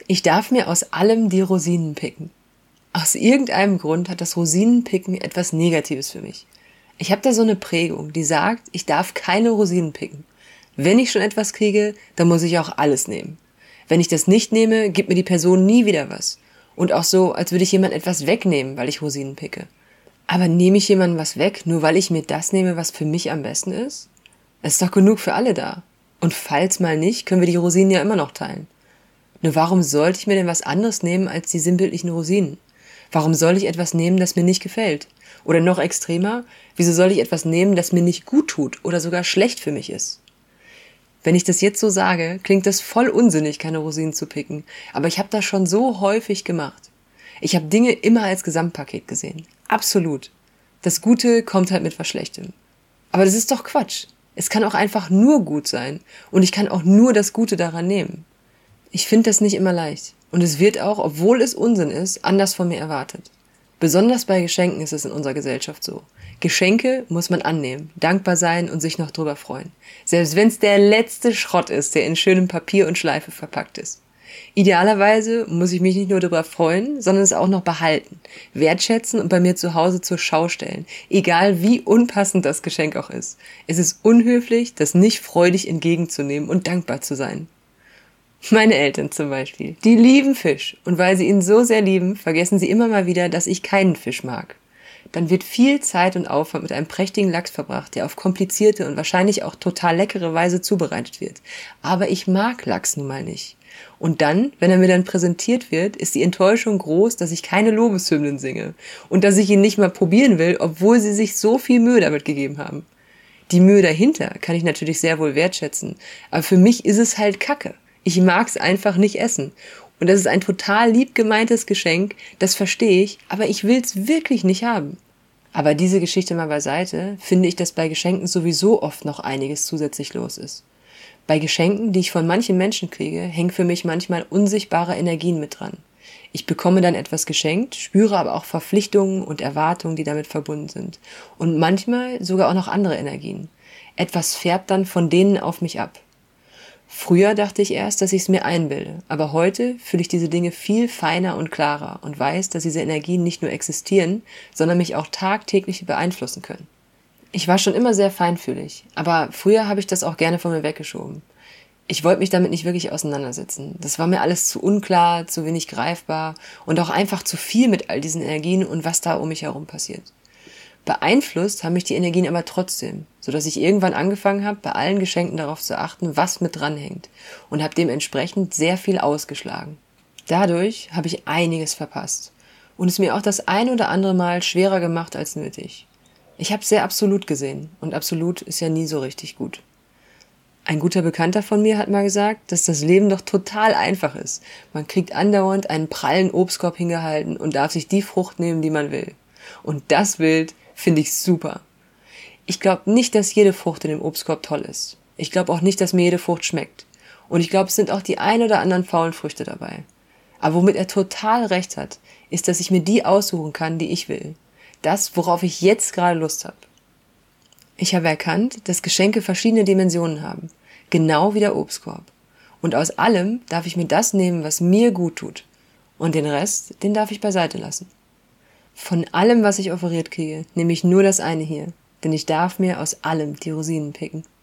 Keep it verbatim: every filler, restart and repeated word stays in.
Ich darf mir aus allem die Rosinen picken. Aus irgendeinem Grund hat das Rosinenpicken etwas Negatives für mich. Ich habe da so eine Prägung, die sagt, ich darf keine Rosinen picken. Wenn ich schon etwas kriege, dann muss ich auch alles nehmen. Wenn ich das nicht nehme, gibt mir die Person nie wieder was. Und auch so, als würde ich jemand etwas wegnehmen, weil ich Rosinen picke. Aber nehme ich jemandem was weg, nur weil ich mir das nehme, was für mich am besten ist? Es ist doch genug für alle da. Und falls mal nicht, können wir die Rosinen ja immer noch teilen. Nur warum sollte ich mir denn was anderes nehmen als die sinnbildlichen Rosinen? Warum soll ich etwas nehmen, das mir nicht gefällt? Oder noch extremer, wieso soll ich etwas nehmen, das mir nicht gut tut oder sogar schlecht für mich ist? Wenn ich das jetzt so sage, klingt das voll unsinnig, keine Rosinen zu picken. Aber ich habe das schon so häufig gemacht. Ich habe Dinge immer als Gesamtpaket gesehen. Absolut. Das Gute kommt halt mit was Schlechtem. Aber das ist doch Quatsch. Es kann auch einfach nur gut sein. Und ich kann auch nur das Gute daran nehmen. Ich finde das nicht immer leicht. Und es wird auch, obwohl es Unsinn ist, anders von mir erwartet. Besonders bei Geschenken ist es in unserer Gesellschaft so. Geschenke muss man annehmen, dankbar sein und sich noch drüber freuen. Selbst wenn es der letzte Schrott ist, der in schönem Papier und Schleife verpackt ist. Idealerweise muss ich mich nicht nur darüber freuen, sondern es auch noch behalten, wertschätzen und bei mir zu Hause zur Schau stellen. Egal wie unpassend das Geschenk auch ist. Es ist unhöflich, das nicht freudig entgegenzunehmen und dankbar zu sein. Meine Eltern zum Beispiel, die lieben Fisch und weil sie ihn so sehr lieben, vergessen sie immer mal wieder, dass ich keinen Fisch mag. Dann wird viel Zeit und Aufwand mit einem prächtigen Lachs verbracht, der auf komplizierte und wahrscheinlich auch total leckere Weise zubereitet wird. Aber ich mag Lachs nun mal nicht. Und dann, wenn er mir dann präsentiert wird, ist die Enttäuschung groß, dass ich keine Lobeshymnen singe und dass ich ihn nicht mal probieren will, obwohl sie sich so viel Mühe damit gegeben haben. Die Mühe dahinter kann ich natürlich sehr wohl wertschätzen, aber für mich ist es halt Kacke. Ich mag's einfach nicht essen. Und das ist ein total lieb gemeintes Geschenk, das verstehe ich, aber ich will's wirklich nicht haben. Aber diese Geschichte mal beiseite, finde ich, dass bei Geschenken sowieso oft noch einiges zusätzlich los ist. Bei Geschenken, die ich von manchen Menschen kriege, hängen für mich manchmal unsichtbare Energien mit dran. Ich bekomme dann etwas geschenkt, spüre aber auch Verpflichtungen und Erwartungen, die damit verbunden sind. Und manchmal sogar auch noch andere Energien. Etwas färbt dann von denen auf mich ab. Früher dachte ich erst, dass ich es mir einbilde, aber heute fühle ich diese Dinge viel feiner und klarer und weiß, dass diese Energien nicht nur existieren, sondern mich auch tagtäglich beeinflussen können. Ich war schon immer sehr feinfühlig, aber früher habe ich das auch gerne von mir weggeschoben. Ich wollte mich damit nicht wirklich auseinandersetzen. Das war mir alles zu unklar, zu wenig greifbar und auch einfach zu viel mit all diesen Energien und was da um mich herum passiert. Beeinflusst haben mich die Energien aber trotzdem, sodass ich irgendwann angefangen habe, bei allen Geschenken darauf zu achten, was mit dranhängt und habe dementsprechend sehr viel ausgeschlagen. Dadurch habe ich einiges verpasst und es mir auch das ein oder andere Mal schwerer gemacht als nötig. Ich habe sehr absolut gesehen und absolut ist ja nie so richtig gut. Ein guter Bekannter von mir hat mal gesagt, dass das Leben doch total einfach ist. Man kriegt andauernd einen prallen Obstkorb hingehalten und darf sich die Frucht nehmen, die man will. Und das Bild finde ich super. Ich glaube nicht, dass jede Frucht in dem Obstkorb toll ist. Ich glaube auch nicht, dass mir jede Frucht schmeckt. Und ich glaube, es sind auch die ein oder anderen faulen Früchte dabei. Aber womit er total recht hat, ist, dass ich mir die aussuchen kann, die ich will. Das, worauf ich jetzt gerade Lust habe. Ich habe erkannt, dass Geschenke verschiedene Dimensionen haben. Genau wie der Obstkorb. Und aus allem darf ich mir das nehmen, was mir gut tut. Und den Rest, den darf ich beiseite lassen. Von allem, was ich offeriert kriege, nehme ich nur das eine hier, denn ich darf mir aus allem die Rosinen picken.